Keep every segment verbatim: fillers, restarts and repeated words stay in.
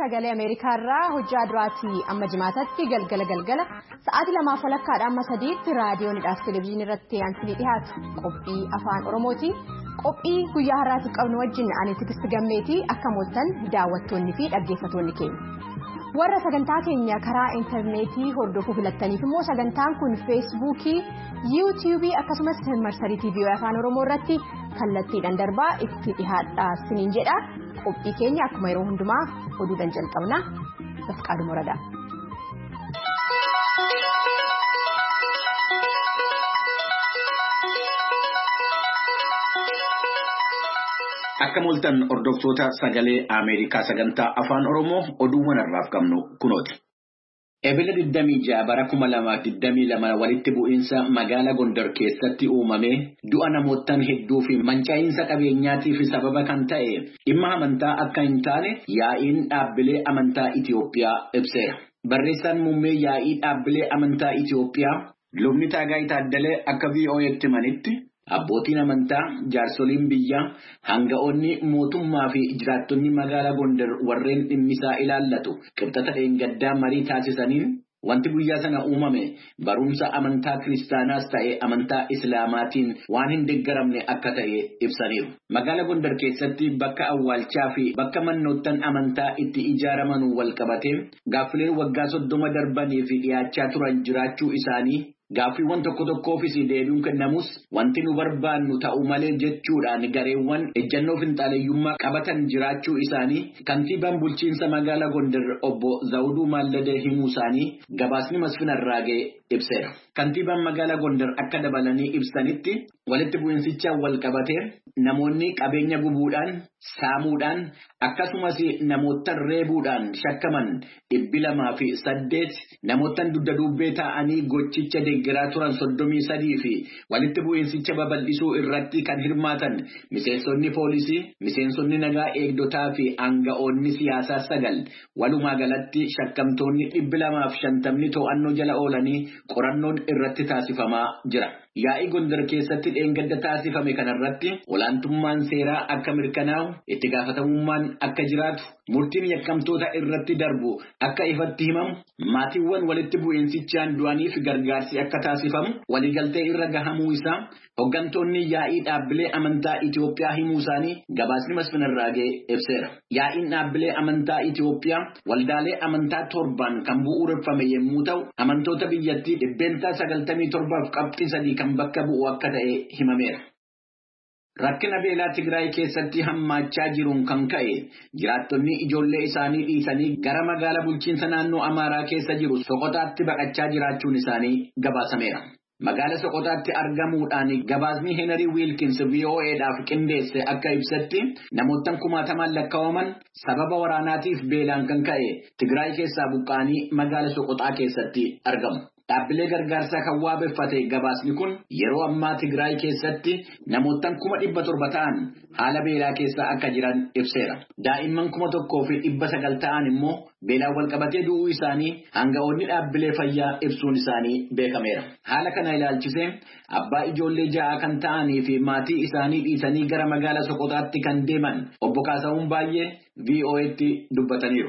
sagalee Ameerikaarraa hojjaa duraatii amma jimaatatti galgala galgala sa'aatii lamaaf walakkaadha amma sadiitti raadiyoonidhaaf televezyiinii irratti aansinii dhiyaatu qophii afaan Oromooti. Qophii guyyaa har'aatiif qabnu wajjin ani Tigisti Gammeetii akka mooltan daawwattoonni fi dhaggeeffattoonni keenya. Warra sagantaa keenya karaa intarneetii hordofuu filattaniif immoo sagantaan kun feesbuukii, yuutuubii akkasumas marsarii tiivii afaan Oromoo irratti kallattiidhaan darbaa itti dhihaadhaa siniin jedha. Qophii keenya akkuma yeroo hundumaa oduudhaan jalqabna. Bafqaaduu Moradaa. Akka mooltan hordoftoota sagalee Ameerikaa sagantaa afaan Oromoo oduuwwan har'aaf qabnu kunooti. Eebila digdamii ja'a bara kuma lamaaf digdamii lama walitti bu'iinsa magaalaa Gondar keessatti uumame du'a namootaan hedduu fi mancaa'iinsa qabeenyaatiif sababa kan ta'e dhimma amantaa akka hin taane yaa'iin dhaabbilee amantaa Itiyoophiyaa ibseera. Barreessaan muummee yaa'ii dhaabbilee amantaa Itiyoophiyaa Lubni Taagaayii Taaddalee akka V O A'tti manitti abbootiin amantaa jaarsoliin biyyaa hanga'oonni mootummaa fi jiraattonni magaalaa Gondar warreen dhimmisaa ilaallatu qibxata dheengaddaa marii taasisaniin wanti guyyaa sana uumame barumsa amantaa kiristaanaas ta'e amantaa islaamaatiin waan hin deeggaramne akka ta'e ibsaniiru. Magaalaa Gondar keessatti bakka awwaalchaa fi bakka mannoottan amantaa itti ijaaraman wal qabatee gaaffileen waggaa soddoma darbanii fi dhiyaachaa turan jiraachuu isaanii. Gaaffiiwwan tokko tokkoofis deebiin kennamus wanti nu barbaannu ta'u malee jechuudhaan gareewwan ejjannoo finxaaleeyyummaa qabatan jiraachuu isaanii kantiibaan bulchiinsa magaalaa Gondar obbo Zawuduu Maalladee himuu isaanii gabaasni Masfin Arraagee ibseera. Kantiibaan magaalaa Gondar akka dabalanii ibsanitti walitti bu'iinsichaan wal qabatee namoonni qabeenya gubuudhaan saamuudhaan akkasumas namoota reebuudhaan shakkaman dhibbi lamaa fi saddeet namoota dugda duubee ta'anii gochicha deeggaraa turan soddomii sadii fi walitti bu'iinsicha babal'isuu irratti kan hirmaatan miseensonni poolisii, miseensonni nagaa eegdotaa fi aanga'oonni siyaasaa sagal walumaa galatti shakkamtoonni dhibbi lamaaf shantamni to'annoo jala oolanii qorannoon irratti taasifamaa jira. Yaa'ii Gondar keessatti dheengadda taasifame kanarratti olaantummaan seeraa akka mirkanaa'u itti gaafatamummaan akka jiraatu murtiin yakkamtoota irratti darbu akka ifatti himamu maatiiwwan walitti bu'iinsichaan du'aniif gargaarsi akka taasifamu waliigaltee irra gahamuu isaa hooggantoonni yaa'ii dhaabbilee amantaa Itiyoophiyaa himuu isaanii gabaasni Masfin Arraagee ibseera. Yaa'iin dhaabbilee amantaa Itiyoophiyaa waldaalee amantaa torbaan kan bu'uureffame yommuu ta'u amantoota biyyattii dhibbeentaa sagaltamii torbaaf qabxii sadii kan bakka bu'u akka ta'e himameera. Rakkina beelaa Tigraay keessatti hammaachaa jiruun kan ka'e jiraattonni ijoollee isaanii dhiisanii gara magaalaa bulchiinsa naannoo Amaaraa keessa jiru Soqotaatti baqachaa jiraachuun isaanii gabaasameera. Magaalaa Soqotaatti argamuudhaan gabaasni Henry Wilkins V O A'dhaaf qindeesse akka ibsatti namoota kumaatamaan lakkaa'aman sababa waraanaatiif beelaan kan ka'e Tigraay keessaa buqqaanii magaalaa Soqotaa keessatti argamu. Dhaabbilee gargaarsaa kan waabeffate gabaasni kun yeroo ammaa Tigraay keessatti namoota kuma dhibba torba ta'an haala beelaa keessaa akka jiran ibseera. Daa'imman kuma tokkoo fi dhibba sagal ta'an immoo beelaan wal qabatee du'uu isaanii hanga'oonni dhaabbilee fayyaa ibsuun isaanii beekameera. Haala kana ilaalchisee abbaa ijoollee ja'a kan ta'anii fi maatii isaanii dhiisanii gara magaalaa Soqotaatti kan deeman obbo Kaasahuun baay'ee V O A'tti dubbataniiru.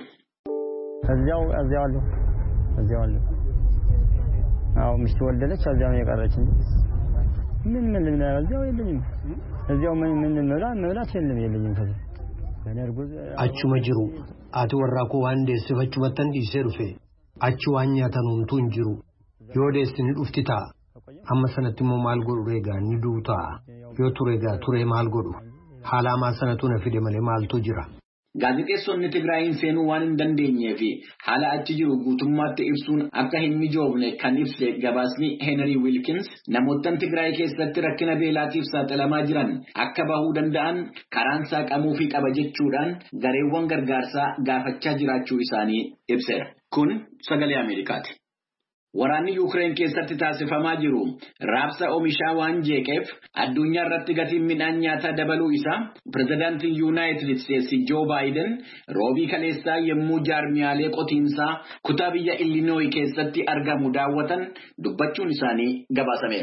አዎ ሚስት ወለደች አዛም የቀረችኝ ምን ምን ምን አዛው የለኝም እዛው ምን ምን መብላ መብላት የለም የለኝም ከዛ በነርጉዝ አቹ መጅሩ አቶ ወራኮ አንዴ ስፈቹ መተን ይሰሩፌ አቹ ዋኛ ተኑንቱ እንጅሩ ዮዴስን ዱፍቲታ አመሰነትሞ ማልጎዱ ሬጋ ንዱታ ዮቱሬጋ ቱሬ ማልጎዱ ሐላማ ሰነቱ ነፍደ መለ ማልቶ ጅራ Gaazexeessonni Tigraayin seenuu waan hin dandeenyee fi haala achi jiru guutummaatti ibsuun akka hin mijoofne kan ibse gabaasni Henry Wilkins namoota Tigraay keessatti rakkina beelaatiif saaxilamaa jiran akka bahuu danda'an karaan saaqamuu fi qaba jechuudhaan gareewwan gargaarsaa gaafachaa jiraachuu isaanii ibseera. Kun sagalee Ameerikaati. Waraanni Yuukireen keessatti taasifamaa jiru raabsa oomishaa waan jeeqeef addunyaa irratti gatiin midhaan nyaataa dabaluu isaa pirezidaantiin Yuunaayitid Isteetsi Joo Baayiden roobii kaleessaa yommuu jaarmiyaalee qotiinsaa kutaa biyya Illinois keessatti argamu daawwatan dubbachuun isaanii gabaasameera.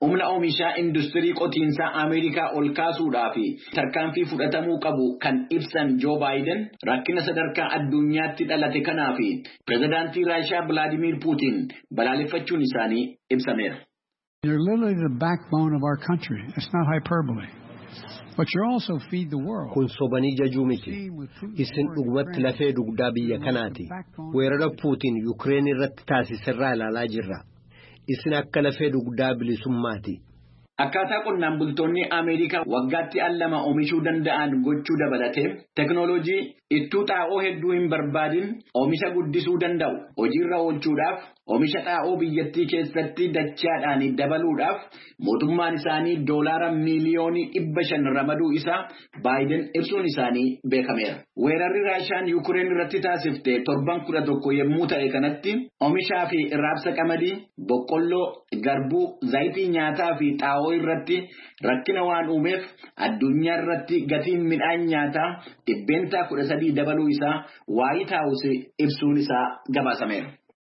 Humna oomishaa industirii qotiinsaa Ameerikaa ol kaasuudhaa fi tarkaanfii fudhatamuu qabu kan ibsan Joe Biden rakkina sadarkaa addunyaatti dhalate kanaa fi pirezidaantii Raashiyaa Vladimir Putin balaaleffachuun isaanii ibsameera. You're literally the backbone of our country. It's not hyperbole. But you also feed the world. Kun sobanii jajuu miti. Isin dhugumatti lafee dugdaa biyya kanaati. Weerara Puutiin Yuukireen irratti taasiserraa ilaalaa jirra. Isin akka lafee dugdaa bilisummaati. Akkaataa qonnaan bultoonni Ameerikaa waggaatti al lama oomishuu danda'an gochuu dabalatee teknooloojii ittuu xaa'oo hedduu hin barbaadin oomisha guddisuu danda'u hojiirra oolchuudhaaf oomisha xaa'oo biyyattii keessatti dachaadhaan dabaluudhaaf mootummaan isaanii doolaara miiliyoonii dhibba shan ramaduu isaa Baayiden ibsuun isaanii beekameera. Weerarri Raashiyaan Yuukireen irratti taasifte torban kudha tokko yommuu ta'e kanatti oomishaa fi raabsa qamadii, boqqolloo, garbuu, zayitii nyaataa fi xaa'oo irratti rakkina waan uumeef addunyaa irratti gatiin midhaan nyaataa dhibbeentaa kudha sadii dabaluu isaa White House ibsuun isaa gabaasameera.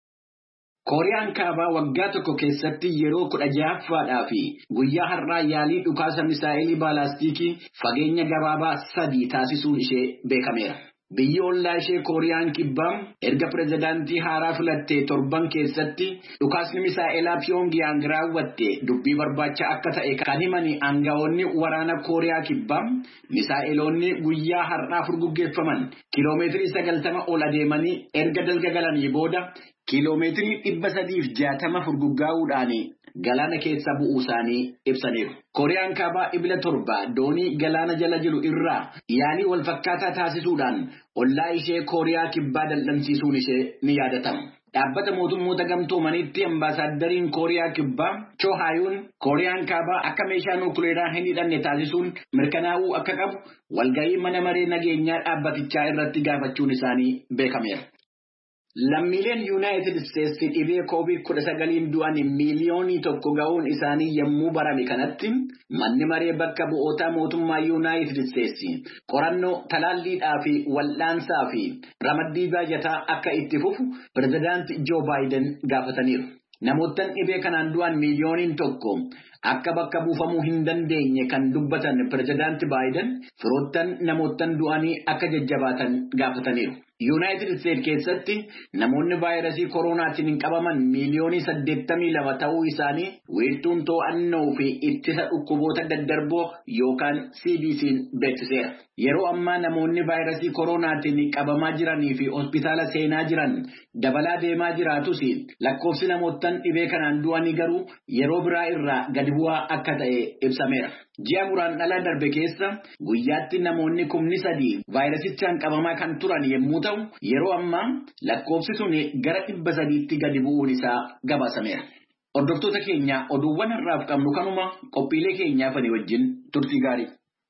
Kooriyaan kaabaa waggaa tokko keessatti yeroo kudha ja'affaadhaa fi guyyaa har'aa yaalii dhukaasa misaa'ilii baalaastikii fageenya gabaabaa sadii taasisuun ishee beekameera. Biyyi ollaa ishee Kooriyaan kibbaa erga pirezidaantii haaraa filattee torban keessatti dhukaasni misaa'ilaa Pyongyang raawwatte dubbii barbaacha akka ta'e kan himani aangawoonni waraana Kooriyaa kibbaa misaa'iloonni guyyaa har'aa furguggeeffaman kiiloomeetirii sagaltama ol adeemanii erga dalga galanii booda kiiloomeetirii dhibba sadiif jaatama furguggaa'uudhaan galaana keessa bu'uu isaanii ibsaniiru. Kooriyaan kaabaa ibila torba doonii galaana jala jiru irraa yaalii wal fakkaataa taasisuudhaan ollaa ishee Kooriyaa kibbaa dal'amsiisuun ishee ni yaadatama. Dhaabbata mootummoota gamtoomaniitti ambaasaaddariin Kooriyaa kibbaa Cho Hayun Kooriyaan kaabaa akka meeshaa nuukileeraa hin hidhanne taasisuun mirkanaa'uu akka qabu walgahii mana maree nageenyaa dhaabbatichaa irratti gaafachuun isaanii beekameera. Lammiileen Yuunaayitid Isteetsi dhibee koovid kudha sagaliin du'an miiliyoonii tokko ga'uun isaanii yommuu barame kanatti manni maree bakka bu'oota mootummaa Yuunaayitid Isteetsi qorannoo talaalliidhaa fi wal'aansaa fi ramaddii baajataa akka itti fufu pirezidaanti Joo Baayiden gaafataniiru. Namoottan dhibee kanaan du'an miiliyooniin tokko akka bakka buufamuu hin dandeenye kan dubbatan pirezidaanti Baayiden firoottan namoottan du'anii akka jajjabaatan gaafataniiru. Yuunaayitid Isteetsi keessatti namoonni vaayirasii koronaatiin qabaman miiliyoonii saddeettamii lama ta'uu isaanii weertuun to'annoo fi ittisa dhukkuboota daddarboo yookaan C D C'n beeksiseera. Yeroo ammaa namoonni vaayirasii koronaatiin qabamaa jiranii fi hospitaala seenaa jiran dabalaa deemaa jiraatus lakkoofsi namoottan dhibee kanaan du'anii garuu yeroo biraa irraa gadi bu'aa akka ta'e ibsameera. Ji'a guraandhala darbe keessa guyyaatti namoonni kumni sadii vaayirasichaan qabamaa kan turan yommuu ta'u yeroo ammaa lakkoofsi sun gara dhibba sadiitti gadi bu'uun isaa gabaasameera. Hordoftoota keenya oduuwwan har'aaf qabnu kanuma qophiilee keenyaaf ani wajjin turtii gaarii.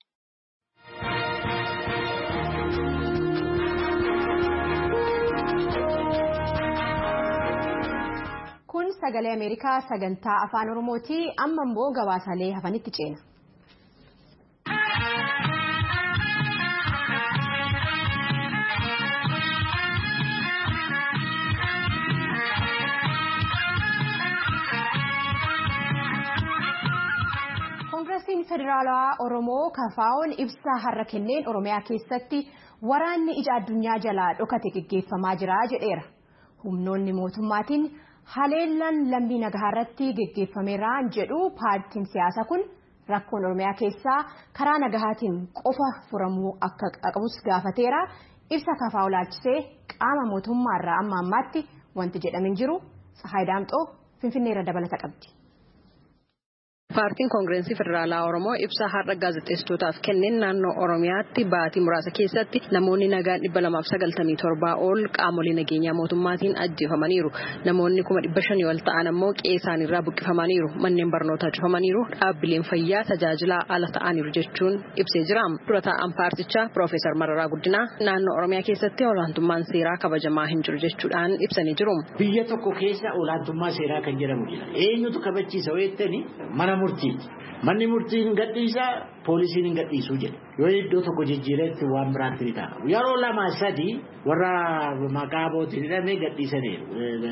Kun sagalee Ameerikaa sagantaa afaan Oromooti. Amma immoo gabaasaalee hafanitti ceena. Koongiresiin Federaalawaa Oromoo Kafaa'oon ibsa har'a kenneen Oromiyaa keessatti waraanni ija addunyaa jalaa dhokate gaggeeffamaa jira jedheera. Humnoonni mootummaatiin haleellaan lammii nagaa irratti gaggeeffameera jedhu paartiin siyaasaa kun rakkoon Oromiyaa keessaa karaa nagahaatiin qofa furamuu akka qabus gaafateera. Ibsa Kafaa'oo laalchisee qaama mootummaarraa amma ammaatti wanti jedhamin jiru Tsahaay Daamxoo Finfinneerra dabalata qabdi. Paartiin Koongirensii Federaalaa Oromoo ibsa har'a gaazexeessitootaaf kenneen naannoo Oromiyaatti baatii muraasa keessatti namoonni nagaan dhibba lamaaf sagaltamii torbaa ol qaamolee nageenyaa mootummaatiin ajjeefamaniiru. Namoonni kuma dhibba shanii ol ta'an ammoo qe'ee isaaniirraa buqqifamaniiru. Manneen barnootaa cufamaniiru. Dhaabbileen fayyaa tajaajilaa ala ta'aniiru jechuun ibsee jira. Dura taa'an paartichaa Piroofeesar Mararaa Guddinaa naannoo Oromiyaa keessatti olaantummaan seeraa kabajamaa hin jiru jechuudhaan ibsanii jiru. Biyya tokko keessa olaantummaa seeraa kan jedhamu jira. Eenyutu kabachiisa weettani mana murtiiti. Manni murtiin gadhiisa poolisiin hin gadhiisu jedhe. Yoo iddoo tokko jijjiiretti waan biraatti ni ta'a. Yeroo lama sadii warra maqaa bootiin hidhamee gadhiisaniiru.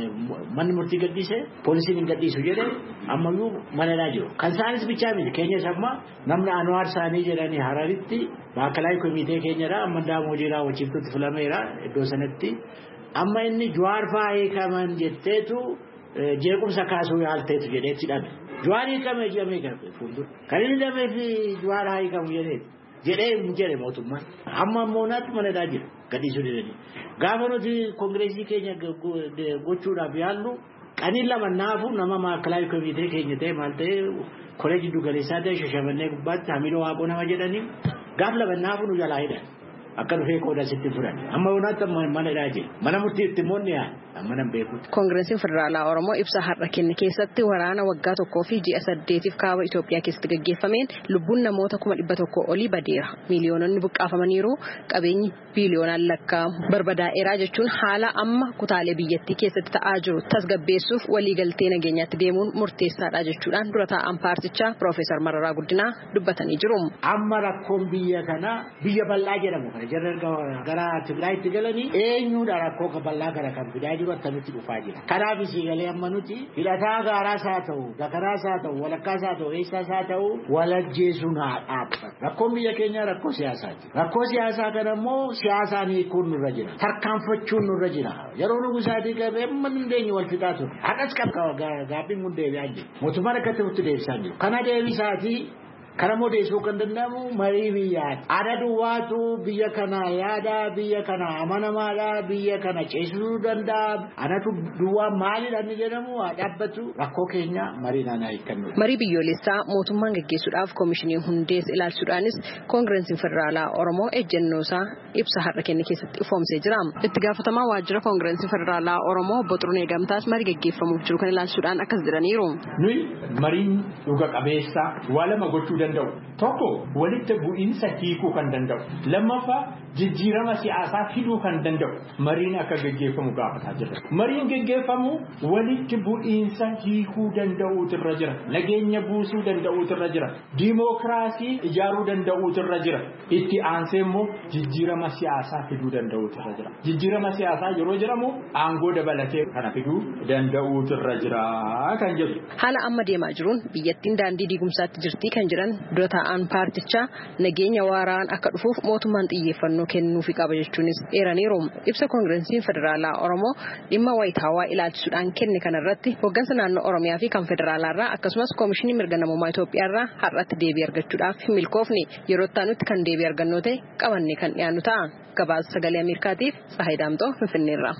Manni murtii gadhiise poolisiin hin gadhiisu jedhe ammayyuu manadhaa jiru. Kan isaanis bichaa miti keenyas amma namni Anwaar Saanii jedhanii Hararitti maakalaayii komitee keenyadha amma Daamoojii raawwachiiftutti filameera iddoo sanatti. Amma inni Jawaar fa'aa hiikaman jetteetu jeequmsa kaasuu yaalteetu jedheetti hidhame. Jawaar hiikame jedhamee garbe fuuldura. Kan inni hidhamee fi Jawaar haa hiikamu jedhee jedhee jedhe mootummaan. Amma ammoo naatti manadhaa jira gadhiisuu didanii. Gaafa nuti kongireesii keenya gochuudhaaf yaallu qaniin lama naafu nama maakalaayii komitee keenya ta'e maal ta'e kolee jiddu galeessaa ta'e shashamannee gubbaatti Hamidoo Waaqoo nama jedhanii gaaf lama naafu nu jalaa hidhan. Akka dhufee qooda sitti furan. Amma wanaatti manadhaa jira. Mana murtii itti moonni yaa. Amanan beekutti. Koongiresiin Federaalaa Oromoo ibsa har'a kenne keessatti waraana waggaa tokkoo fi ji'a saddeetiif kaaba Itoophiyaa keessatti gaggeeffameen lubbuun namoota kuma dhibba tokko olii badeera. Miiliyoononni buqqaafamaniiru qabeenyi biiliyoonaan lakkaa'amu barbadaa'eeraa jechuun haala amma kutaalee biyyattii keessatti ta'aa jiru tasgabbeessuuf waliigaltee nageenyaatti deemuun murteessaadha jechuudhaan dura taa'an paartichaa Piroofeesar Mararaa Guddinaa dubbatanii jiru. Amma rakkoon biyya kana biyya bal'aa jedhamu kana jarri gara Tigraayitti galanii eenyuudha rakkoo bal'aa kana kan fidaa jiru akkamitti dhufaa jira. Kanaaf isii galee amma nuti hidhataa gaaraas haa ta'u dakaraas haa ta'u walakkaas haa ta'u eessaas haa ta'u walajjeesuun haa dhaabbatu. Rakkoon biyya keenyaa rakkoo siyaasaati. Rakkoo siyaasaa kana immoo siyaasaan hiikuun nurra jira. Tarkaanfachuun nurra jira. Yeroo nu gusaatii qabee amma dandeenyu wal fixaa ture. Hakas qabqa gaabbiin kun deebi'aa jiru. Mootummaan akkatti nutti deebisaa jiru. Kana deebisaatii kana modeessuu kan danda'amu marii biyyaati. Ada duwwaatu biyya kana yaada biyya kana amanamaadha biyya kana ceesisuu danda'a. Anatu duwwaa maalidha inni jedhamu haa dhaabbatu rakkoo keenya marii naannaa hiikannu. Marii biyyoolessaa mootummaan gaggeessuudhaaf koomishiniin hundees ilaalchuudhaanis koongiresiin Federaalaa Oromoo ejjennoosaa ibsa har'a kenne keessatti ifoomsee jira. Itti gaafatamaa waajjira koongiresiin Federaalaa Oromoo Boxrunee Gamtaas marii gaggeeffamuuf jiru kan ilaalchuudhaan akkas jedhaniiru. Nuyi mariin dhuga qabeessa waa lama gochuu tokko walitti bu'iinsa hiikuu kan danda'u lammaffaa jijjiirama siyaasaa fiduu kan danda'u mariin akka gaggeeffamu gaafataa jira. Mariin gaggeeffamu walitti bu'iinsa hiikuu danda'uutu irra jira. Nageenya buusuu danda'uutu irra jira. Dimookiraasii ijaaruu danda'uutu irra jira. Itti aansee immoo jijjiirama siyaasaa fiduu danda'uutu irra jira. Jijjiirama siyaasaa yeroo jedhamu aangoo dabalatee kana fiduu danda'uutu irra jira kan jedhu. Haala amma deemaa jiruun biyyattiin daandii diigumsaatti jirti kan jiran dura taa'an paartichaa nageenya waaraan akka dhufuuf mootummaan xiyyeeffannoo kennuufi qaba jechuunis eeraniiru. Ibsa koongiresiin Federaalaa Oromoo dhimma wayitaawaa ilaalchisuudhaan kenne kanarratti hoggansa naannoo Oromiyaa fi kan Federaalaarraa akkasumas koomishinii mirga namummaa Itoophiyaarraa har'atti deebii argachuudhaaf hin milkoofne yeroo taanutti kan deebii argannoo ta'e qabannee kan dhiyaannu ta'a. Gabaasa sagalee Ameerikaatiif Tsahaay Daamxoo Finfinneerraa.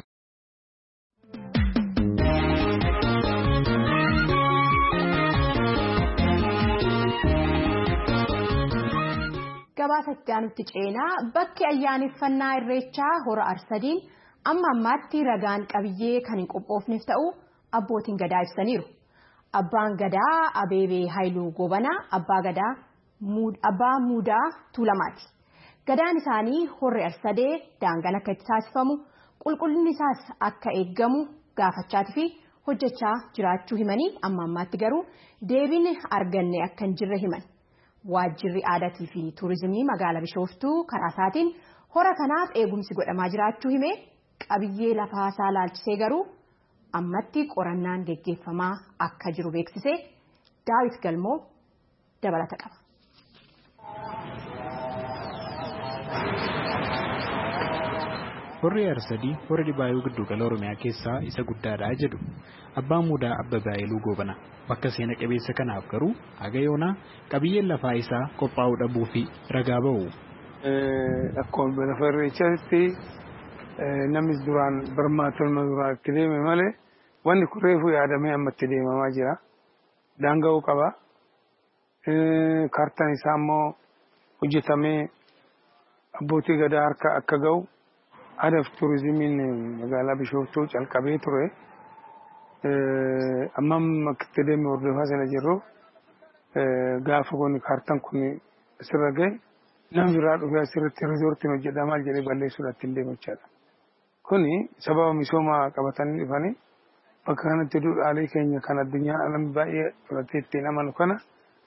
Gabaasa itti aanutti ceenaa bakki ayyaaneffannaa irreechaa hora arsadiin amma ammaatti ragaan qabiyyee kan hin qophoofneef ta'u abbootiin gadaa ibsaniiru. Abbaan gadaa Abeebee Haayiluu Gobanaa abbaa gadaa abbaa muudaa Tuulamaati. Gadaan isaanii horri arsadee daangaan akka itti taasifamu qulqullinni isaas akka eeggamu gaafachaatii fi hojjechaa jiraachuu himanii amma ammaatti garuu deebiin arganne akka hin jirre himan. Waajjirri aadaatii fi tuurizimii magaalaa Bishooftuu karaa isaatiin hora kanaaf eegumsi godhamaa jiraachuu himee qabiyyee lafaasaa laalchisee garuu ammatti qorannaan geggeeffamaa akka jiru beeksisee Daawit Galmoo dabalata qaba. Horri Arsadii hora Dibaayuu Giddugala Oromiyaa keessaa isa guddaadha jedhu abbaan muudaa Abbabaa Haayiluu Gobanaa. Bakka seena qabeessa kanaaf garuu haga yoonaa qabiyyeen lafaa isaa qophaa'uu dhabuu fi ragaa ba'u. Akkuma lafa irreechaatti namni duraan barmaatonni duraan itti deeme malee wanni kun reefu yaadamee amma itti deemamaa jira. Daanga'uu qaba. Kaartaan isaa immoo hojjetamee abbootii gadaa harka akka ga'u aadaa fi tuurizimiin magaalaa Bishooftuu calqabee ture. Amma itti deemee hordofaa sana jirru gaafa kun kaartaan kun asirra gahe namni biraa dhufee asirratti riizoortiin hojjedhaa maal jedhee balleessuudhaatti hin deemachaadha. Kuni sababa misoomaa qabatanii dhufanii bakka kanatti duudhaalee keenya kan addunyaa alamii baay'ee fudhatee ittiin amanu kana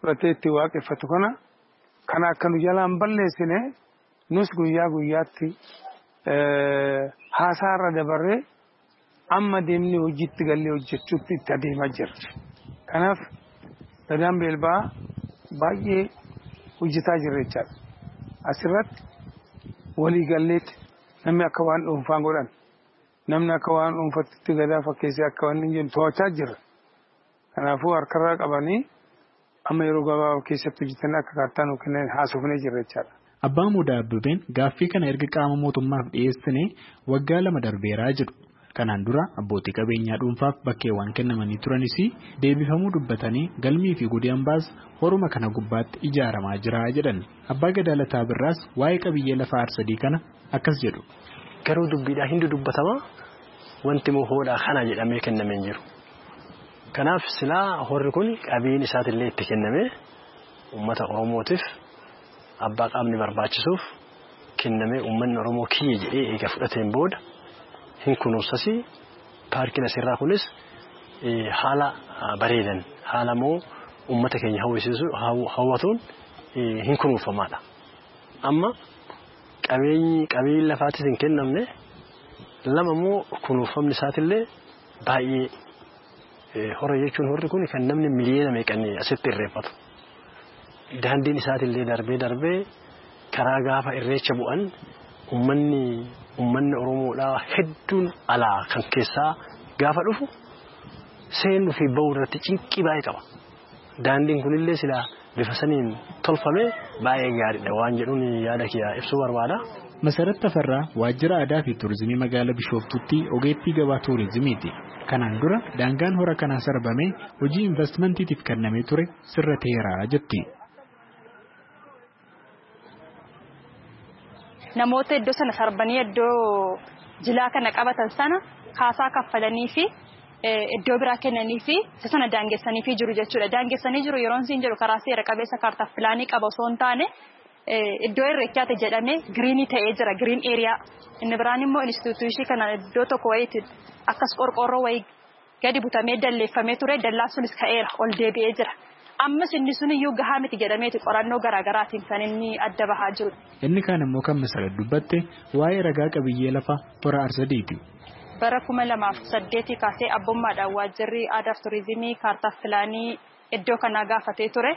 fudhatee itti waaqeffatu kana kana akka nu jalaan balleessine nus guyyaa guyyaatti haasaarra dabarree amma deemnee hojiitti gallee hojjechuutti itti adeemaa jirra. Kanaaf dadaan beelbaa baay'ee hojjetaa jirra jechaadha. Asirratti walii galleetti namni akka waan dhuunfaan godhan namni akka waan dhuunfatti gadaa fakkeessee akka waan hin jennu to'achaa jirra. Kanaafuu harkarraa qabanii amma yeroo gabaabaa keessatti hojjetan akka kaartaa nuu kennan haasofnee jirra jechaadha. Abbaa Muudaa Abbabeen gaaffii kana erga qaama mootummaaf dhiyeessine waggaa lama darbeeraa jedhu. Kanaan dura abbootii qabeenyaa dhuunfaaf bakkeewwan kennamanii turanis deebifamuu dubbatanii galmii fi gudii hambaas horuma kana gubbaatti ijaaramaa jira jedhan. Abbaa Gadaa Lataa Birraas waa'ee qabiyyee lafaa Arsadii kana akkas jedhu. Garuu dubbiidhaa hindi dubbatama wanti mohoodhaa kana jedhamee kennamee jiru. Kanaaf silaa horri kun qabiin isaatillee itti kennamee uummata Oromootiif abbaa qaamni barbaachisuuf kennamee uummanni Oromoo kiyya jedhee eega fudhateen booda hin kunuunsasi paarkiin asirraa kunis haala bareedan haala moo uummata keenya hawwisiisu hawwatuun hin kunuunfamaadha. Amma qabeenyi qabeenyi lafaatis hin kennamne lama moo kunuunfamni isaatillee baay'ee hora jechuun horri kun kan namni miliyoona meeqanii asitti irreeffatu. Daandiin isaatillee darbee darbee karaa gaafa irreecha bu'an ummanni ummanni Oromoodhaa hedduun alaa kan keessaa gaafa dhufu seenuu fi ba'uu irratti cinqii baay'ee qaba. Daandiin kunillee sila bifa saniin tolfamee baay'ee gaariidha waan jedhuun yaada kiyyaa ibsuu barbaada. Masarat Tafarraa waajjira aadaa fi turizimii magaalaa Bishooftuutti ogeettii gabaa turizimiiti. Kanaan dura daangaan hora kanaa sarbamee hojii investmentiitiif kennamee ture sirrateera jetti. Namoota iddoo sana sarbanii iddoo jilaa kana qabatan sana kaasaa kaffalanii fi iddoo biraa kennanii fi isa sana daangessanii fi jiru jechuudha. Daangessanii jiru yeroon siin jedhu karaa seera qabeessa kaartaa filaanii qaba osoo hin taane iddoo irreechaati jedhamee giriinii ta'ee jira giriin eeriyaa. Inni biraan immoo instituushii kana iddoo tokko wayiitti akkas qorqorroo wayii gadi butamee dalleeffamee ture dallaa sunis ka'eera ol deebi'ee jira. Ammas inni sun iyyuu gahaa miti jedhameeti qorannoo garaagaraatiin kan inni adda bahaa jiru. Inni kaan immoo kan Masarat dubbatte waa'ee ragaa qabiyyee lafa hora Arsadiiti. Bara kuma lamaaf saddeetii kaasee abbummaadhaan waajjirri aadaa fi turizimii kaartaa filaanii iddoo kanaa gaafatee ture.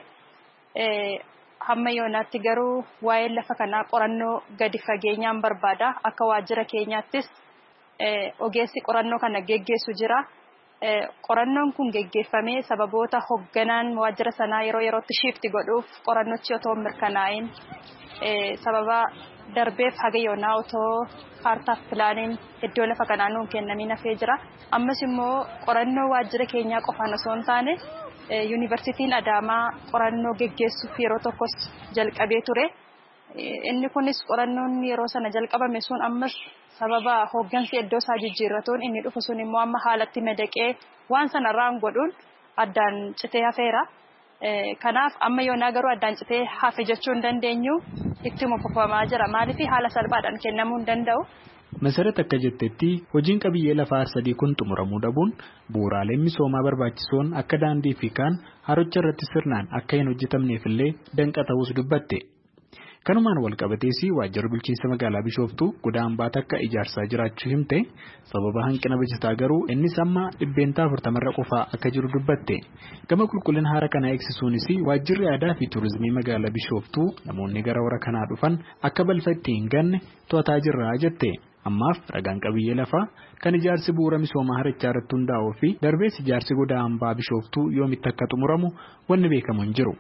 Hamma yoonaatti garuu waa'ee lafa kanaa qorannoo gadi fageenyaan barbaada. Akka waajjira keenyaattis ogeessi qorannoo kana geggeessu jira. Qorannoon kun geggeeffamee sababoota hogganaan waajjira sanaa yeroo yerootti shifti godhuuf qorannochi otoo mirkanaa'in sababa darbeef haga yoonaa otoo kaartaa filaaniin iddoo lafa kanaa nuun kennamee hafee jira. Ammas immoo qorannoo waajjira keenyaa qofaan osoo hin taane yuunivarsiitiin Adaamaa qorannoo geggeessuuf yeroo tokkos jalqabee ture. Inni kunis qorannoon yeroo sana jalqabame sun ammas sababa hoggansi iddoo isaa jijjiirratuun inni dhufu sun immoo amma haalatti madaqee waan sanarraan godhuun addaan citee hafeera. Kanaaf amma yoonaa garuu addaan citee hafe jechuu hin dandeenyu ittuma fufamaa jira. Maaliif haala salphaadhaan kennamuu hin danda'u. Masarat akka jettetti hojiin qabiyyee lafaa Arsadii kun xumuramuu dhabuun bu'uuraaleen misoomaa barbaachisoon akka daandii fi kaan harocha irratti sirnaan akka hin hojjetamneef illee danqa ta'us dubbatte. Kanumaan wal qabatees waajjirri bulchiinsa magaalaa Bishooftuu goda hambaa takka ijaarsaa jiraachuu himte sababa hanqina bajataa garuu innis amma dhibbeentaa afurtamarra qofaa akka jiru dubbatte. Gama qulqullina haara kana eegsisuunis waajjirri aadaa fi turizimii magaalaa Bishooftuu namoonni gara hora kanaa dhufan akka balfa itti hin ganne to'ataa jirra jette. Ammaaf ragaan qabiyyee lafaa kan ijaarsi bu'uura misoomaa harichaa irratti hundaa'uu fi darbees ijaarsi goda hambaa Bishooftuu yoomitti akka xumuramu wanni beekamu hin jiru.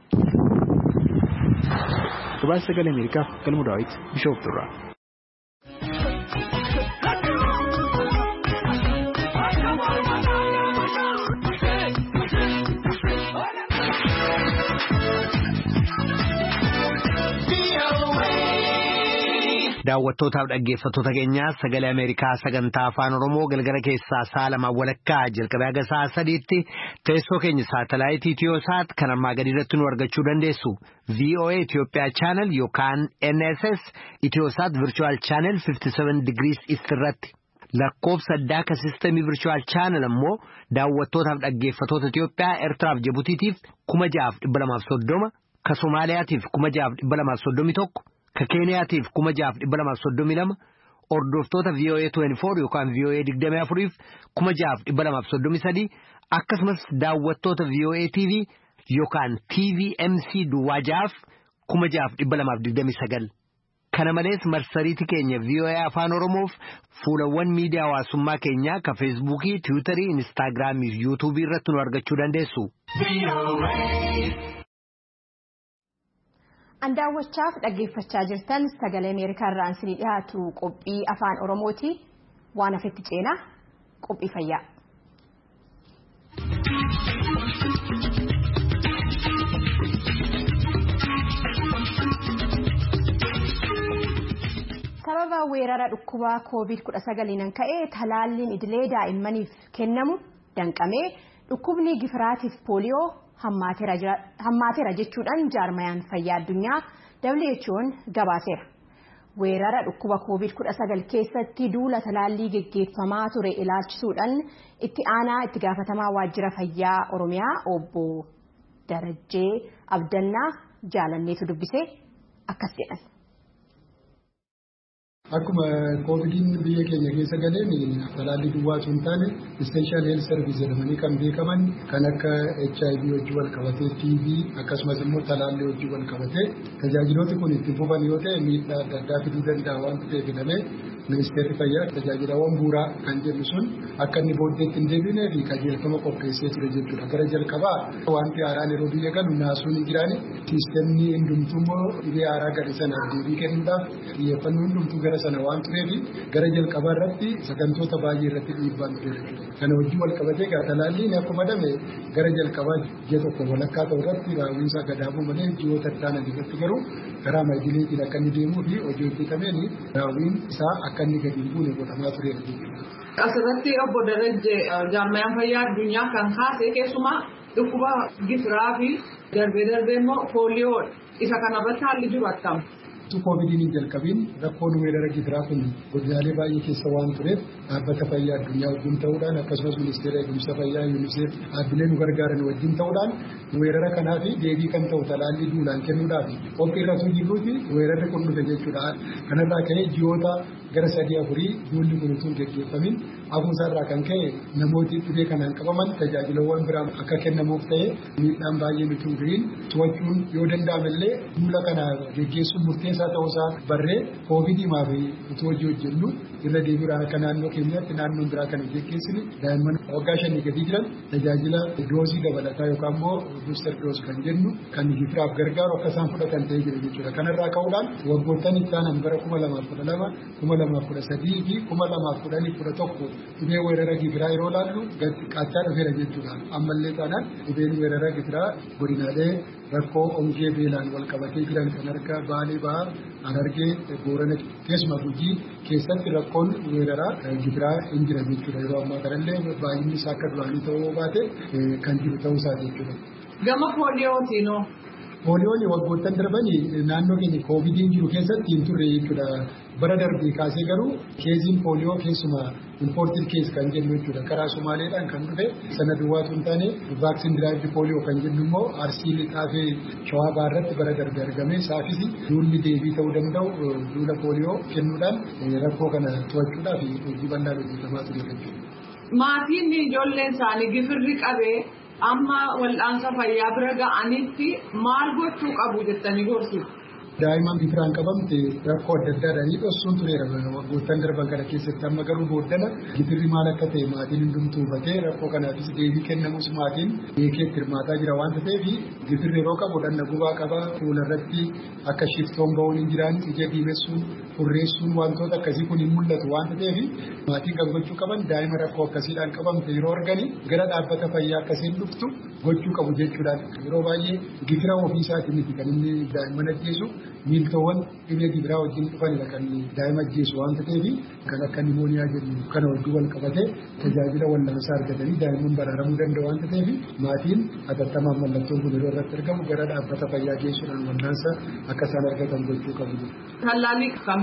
Gabaasa Sagalee Ameerikaaf Galmuu Daawit Bishooftuurraa. Daawwattootaaf dhaggeeffattoota keenyaa Sagalee Ameerikaa sagantaa afaan Oromoo galgala keessaa sa'a lama walakkaa jalqabee haga sa'a sadiitti teessoo keenya saatalaayitii Itiyoosaat kan armaa gadi irratti nu argachuu dandeessu. V O A Itoophiyaa Channel yookaan N S S Itiyoosaat Virtual Channel fifty seven Degrees East irratti. lakkoofsa addaa ka sistemii virtual channel ammoo daawwattootaaf dhaggeeffatoota Itoophiyaa Eertiraaf Jibutiitiif kuma ja'aaf dhibba lamaaf soddoma ka Somaaliyaatiif kuma ja'aaf dhibba lamaaf soddomii tokko ka Keeniyaatiif kuma ja'aaf dhibba lamaaf soddomii lama hordoftoota V O A digdamii afur yookaan V O A digdamii afuriif kuma ja'aaf dhibba lamaaf soddomii sadii akkasumas daawwattoota V O A T V yookaan T V M C duwwaa ja'aaf kuma ja'aaf dhibba lamaaf digdamii sagal. Kana malees marsariitii keenya V O A Afaan Oromoof fuulawwan miidiyaa hawaasummaa keenyaa ka Feesbuukii, Tiwiitarii, Inistaagiraamii fi Yuutuubii irratti nu argachuu dandeessu. Andaawwachaaf dhaggeeffachaa jirtan sagalee Ameerikaa irraa isinii dhiyaatu qophii Afaan Oromooti. Waan hafetti ceenaa qophii fayyaa. Sababa weerara dhukkuba COVID kudha sagaliin ka'ee talaalliin idilee daa'immaniif kennamu danqamee dhukkubni gifiraatiif pooliyoo hammaateera jechuudhaan jaarmayaan fayyaa addunyaa W H O'n gabaaseera. Weerara dhukkuba COVID kudha sagal keessatti duula talaallii geggeeffamaa ture ilaalchisuudhaan itti aanaa itti gaafatamaa waajjira fayyaa Oromiyaa obbo Darajjee Abdannaa jaalanneetu dubbisee akkas jedhan. Akkuma koovidiin biyya keenya keessa galeen talaallii duwwaa sun taane essential health service jedhamanii kan beekaman kan akka H I V wajjin wal qabatee T B akkasumas immoo talaallii wajjin wal qabatee tajaajilooti kun itti fufan yoo ta'e miidhaa adda addaa fiduu danda'a waan ta'eef jedhamee ministeerri fayyaa tajaajilawwan bu'uuraa kan jedhu sun akka inni booddeetti hin deebinee fi qajeelfama qopheessee ture jechuudha. Gara jalqabaa wanti haaraan yeroo biyya galu naasuun hin jiraani siistemni hundumtuu immoo dhibee haaraa gadi sana deebii kennuudhaaf xiyyeeffannoo hundumtuu gara sana waan tureef gara jalqabaa irratti sagantoota baay'ee irratti dhiibbaan ture. Kana wajjin wal qabatee talaalliin akkuma dame gara jalqabaa ji'a tokko walakkaa ta'u irratti raawwiinsaa gadaabuu malee ji'oota ittaanan irratti garuu karaa maayidileetiin akka inni deemuu fi hojii hojjetameen raawwiin isaa akka inni gadi hin buune godhamaa tureera jechuudha. Asirratti obbo Darajjee jaarmayaan fayyaa addunyaa kan kaase keessumaa dhukkuba gifiraa fi darbee darbee immoo pooliyoo isa kanarratti haalli jiru akkam. Tu koovidiin hin jalqabiin rakkoon weerara gifiraa kun godinaalee baay'ee keessa waan tureef dhaabbata fayyaa addunyaa wajjin ta'uudhaan akkasumas ministeera eegumsa fayyaa yuuniseef dhaabbilee nu gargaaran wajjin ta'uudhaan weerara kanaa fi deebii kan ta'u talaallii duulaan kennuudhaaf qophii irratti jirruuti weerarri kun dhufe jechuudha. Kanarraa ka'ee ji'oota gara sadii afurii duulli kun utuu hin gaggeeffamin hafuusaarraa kan ka'e namooti dhibee kanaan qabaman tajaajilawwan biraan akka kennamuuf ta'e miidhaan baay'een utuu hin ga'in to'achuun yoo danda'amallee duula kana gaggeessuun murteessaa ta'uusaa barree koovidiimaa fi utuu hojii hojjennu irra deebiiraan akka naannoo keenyaatti naannoon biraa kan gaggeessine daa'imman waggaa shanii gadi jiran tajaajila doozii dabalataa yookaan immoo buuster doos kan jennu kan gifiraaf gargaaru akka isaan fudhatan ta'ee jira jechuudha. Kanarraa ka'uudhaan waggoottan itti aanan bara kuma lamaaf kudha lama kuma lamaaf kudha sadii fi kuma lamaaf kudhanii kudha tokko dhibee weerara gifiraa yeroo laallu qaachaa dhufeera jechuudha. Ammallee taanaan dhibeen weerara gifiraa godinaalee rakkoo ongee beelaan wal qabatee jiran kan akka Baalee Bahaa, Harargee, Boorana keessumaa Gujii keessatti rakkoon weeraraa gifiraa hin jira jechuudha. Yeroo ammaa kanallee baay'inni isaa akka duraanii ta'uu baate kan jiru ta'uusaa jechuudha. Gama pooliyootiinoo. Pooliyoon waggoottan darbanii naannoo keenya koovidiin jiru keessatti hin turre jechuudha. Bara darbee kaasee garuu keesiin pooliyoo keessumaa imported case kan jennu jechuudha. Karaa Somaaleedhaan kan dhufe sana duwwaatu hin taane vaaksin diraayivdi pooliyoo kan jennu immoo Arsii lixaa fi Shawaa Baarratti bara darbee argame saafis duulli deebii ta'uu danda'u duula pooliyoo kennuudhaan rakkoo kana to'achuudhaaf hojii bal'aan hojjetamaa ture jechuudha. Maatiin ijoolleen isaanii gifirri qabee amma wal'aansa fayyaa bira ga'anitti maal gochuu qabu jettanii gorsitu? Daa'imman gifiraan qabamte rakkoo adda addaadhaan dhossuun tureera waggoottan darban kana keessatti amma garuu booddana gifirri maal akka ta'e maatiin hundumtuu hubatee rakkoo kanaafis deebii kennamus maatiin beekee hirmaataa jira waan ta'eef gifirri yeroo qabu dhanna gubaa qaba fuularratti akka shiftoon ba'uun hin jiraan ija diimessuun furreessuun wantoota akkasii kun hin mul'atu waan ta'eef maatiin kan gochuu qaban daa'ima rakkoo akkasiidhaan qabamte yeroo argani gara dhaabbata fayyaa akkasiin dhuftu gochuu qabu jechuudhaan yeroo baay'ee gifira ofiisaatiin miti kan inni daa'imman ajjeesu miiltoowwan dhibee gifiraa wajjin dhufanidha kan daa'ima ajjeesu waan ta'eef kan akka nimooniyaa jedhu kana wajjin wal qabatee tajaajila wal'aansaa argatanii daa'imman baraaramuu danda'u waan ta'eef maatiin hatattamaan mallattoon kun yeroo irratti argamu gara dhaabbata fayyaa geessuudhaan wal'aansa akka isaan argatan gochuu qabu. Tallaalii kan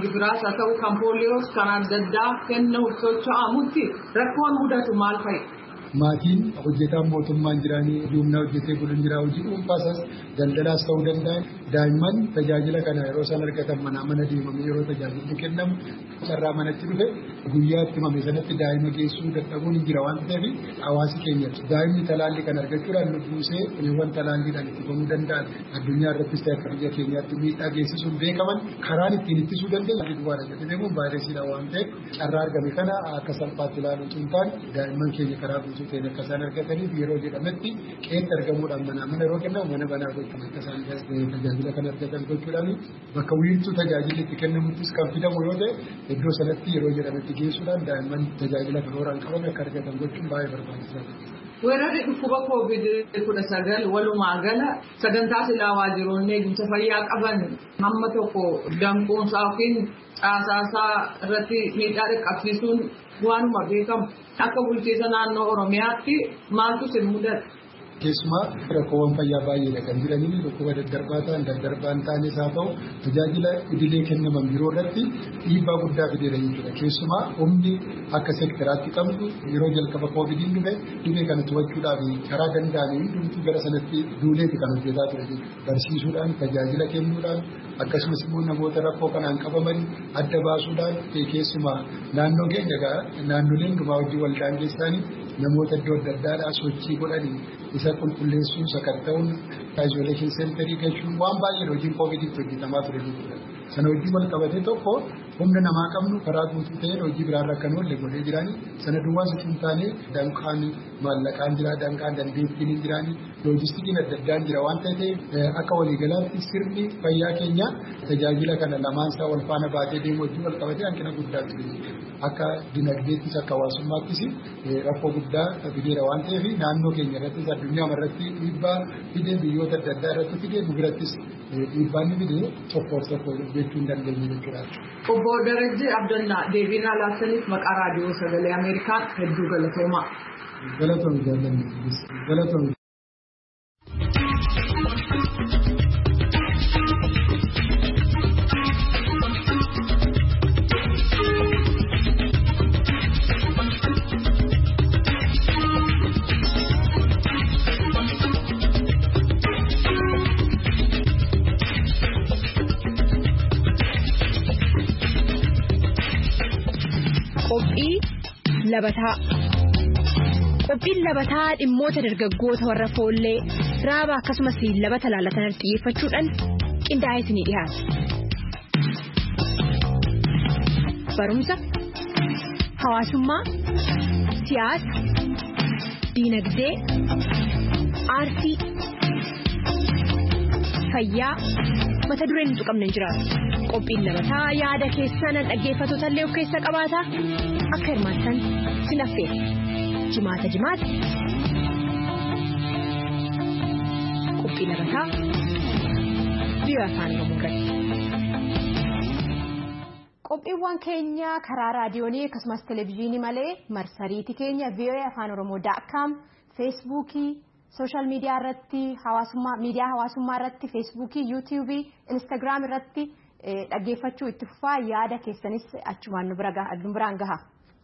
gibiraas haa ta'u kan pooliyoos kan adda addaa kennuuf socho'amutti rakkoon mudatu maal fa'i? Maatiin hojjetaan mootummaan jiraanii humna hojjetee buluun jira hojii dhuunfaas daldalaas ta'uu danda'an daa'imman tajaajila kana yeroo isaan argatan manaa mana deemamee yeroo tajaajilli kennamu carraa manatti dhufe guyyaatti himame sanatti daa'ima geessuu dadhabuun hin jira waan ta'eef hawaasi keenya daa'imni talaallii kan argachuudhaan lubbuusee waan talaalliidhaan itti ba'uu danda'an addunyaa irrattis ta'e biyya keenyaatti miidhaa geessisuun beekaman karaan ittiin ittisuu dandeenyu duwwaadha jedhee beekuun vaayirasiidha waan ta'eef carraa argame kana akka salphaatti ilaaluu hin taane daa'imman keenya karaa guutuu ta'een akka isaan argataniif yeroo jedhametti qeetti argamuudhaan manaa mana yeroo kennamu mana banaa gochuun akka isaan tajaajila kan argatan gochuudhaan bakka wiirtuu tajaajilli itti kennamuttis kan fidamu yoo ta'e iddoo sanatti yeroo jedhametti geessuudhaan daa'imman tajaajila karooraan qaban akka argatan gochuun baay'ee barbaachisaadha. Weerarri dhukkuba koovid kudha sagal walumaa gala sagantaa silaa waajjiroonni eegumsa fayyaa qaban hamma tokko danquunsaa yookiin caasaasaa irratti miidhaa dhaqqabsiisuun waanuma beekamu akka bulchiinsa naannoo Oromiyaatti maaltu sin mudata? Keessumaa rakkoowwan fayyaa baay'eedha kan jiranii dhukkuba daddarbaa ta'an daddarbaa hin taanes haa ta'u tajaajila idilee kennaman biroo irratti dhiibbaa guddaa fideera jechuudha. Keessumaa humni akka seektaraatti qabdu yeroo jalqaba koovidiin dhufe dhibee kana to'achuudhaaf karaa danda'aniin hundumtuu gara sanatti duuleeti kan hojjetaa ture jechuudha. Barsiisuudhaan tajaajila kennuudhaan akkasumas immoo namoota rakkoo kanaan qabaman adda baasuudhaan keessumaa naannoo keenya naannoleen dhumaa hojii waldaan geessanii namoota iddoo adda addaadhaa sochii godhanii isa qulqulleessuun sakatta'uun isolation centerii galchuun waan baay'ee hojiin koovidiitti hojjetamaa ture jechuudha. Sana hojii wal qabatee tokko humna namaa qabnu karaa guutuu ta'een hojii biraarra kan oolle godhee jiraanii sana duwwaa sun taane danqaan maallaqaan jira danqaan dandeettiin hin jiraanii loojistikiin adda addaan jira waan ta'eef akka waliigalaatti sirni fayyaa keenya tajaajila kana lamaansaa wal faana baatee deemu hojii wal qabatee hanqina guddaa ture akka dinagdeettis akka hawaasummaattis rakkoo guddaa fideera waan ta'eef naannoo keenya irrattis addunyaa irratti dhiibbaa fidee biyyoota adda addaa irratti fidee nu birattis dhiibbaan ni fidee tokkoof tokko jechuun dandeenya jechuudha. Obbo Darajjee Abdannaa deebiin laattaniif maqaa raadiyoo sagalee Ameerikaa hedduu galatoomaa. Galatoomii jaalladha. Galatoomii. Labataa qophiin labataa dhimmoota dargaggoota warra foollee raaba akkasumas labata laalatan xiyyeeffachuudhaan qindaa'ee isinii dhiyaata. Barumsa, hawaasummaa, siyaasa, diinagdee, aartii, fayyaa mata dureen hin tuqamne hin jiraatu. Qophiin labataa yaada keessan dhaggeeffattoota illee of keessa qabaata. Akka hirmaattan sin affeera. Jimaata jimaata. Qophii labataa biyya afaan Oromoo irratti. Qophiiwwan keenya karaa raadiyoonii akkasumas televezyiinii malee marsariitii keenya v o a afaan oromoo dot com feesbuukii sooshaal miidiyaa irratti hawaasummaa miidiyaa hawaasummaa irratti feesbuukii yuutuubii instaagiraam irratti dhaggeeffachuu itti fufaa yaada keessanis achumaan nu biraan gaha.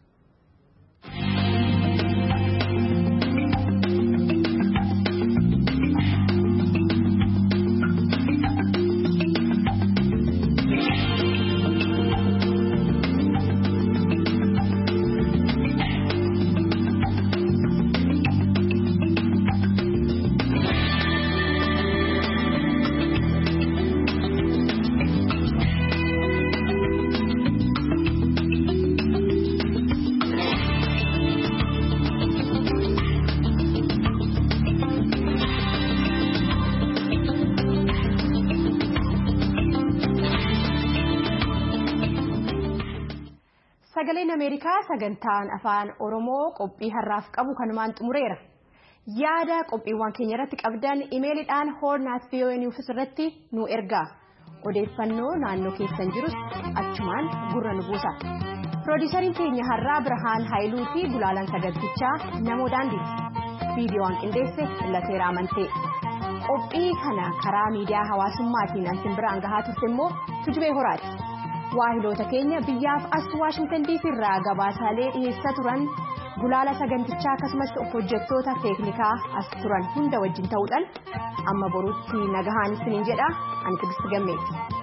Sagaleen Ameerikaa sagantaan afaan Oromoo qophii har'aaf qabu kanumaan xumureera. Yaada qophiiwwan keenya irratti qabdan imeeliidhaan horn at v o a news irratti nu ergaa. Odeeffannoo naannoo keessan jirus achumaan gurra nu buusa. Piroodyusariin keenya har'aa Birhaan Haayiluu fi Gulaalaan Sagantichaa namoo daandiiti. Viidiyoon qindeesse Lateera Amantee. Qophii kana karaa miidiyaa hawaasummaatiin ansin biraan gahaa turte immoo Tujubee Horaati. waahiloota keenya biyyaaf as Waashingtan diisii irraa gabaasaalee dhiyeessaa turan gulaala sagantichaa akkasumas hojjettoota teeknikaa as turan hunda wajjin ta'uudhaan amma boruutti nagahaan isiniin jedha ani Tigisti Gammeeti.